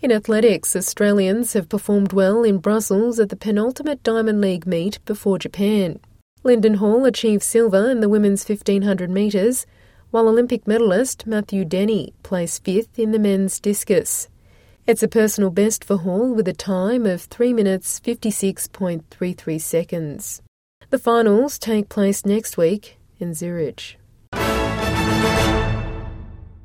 In athletics, Australians have performed well in Brussels at the penultimate Diamond League meet before Japan. Lyndon Hall achieved silver in the women's 1500 metres, while Olympic medalist Matthew Denny placed fifth in the men's discus. It's a personal best for Hall with a time of 3 minutes 56.33 seconds. The finals take place next week in Zurich.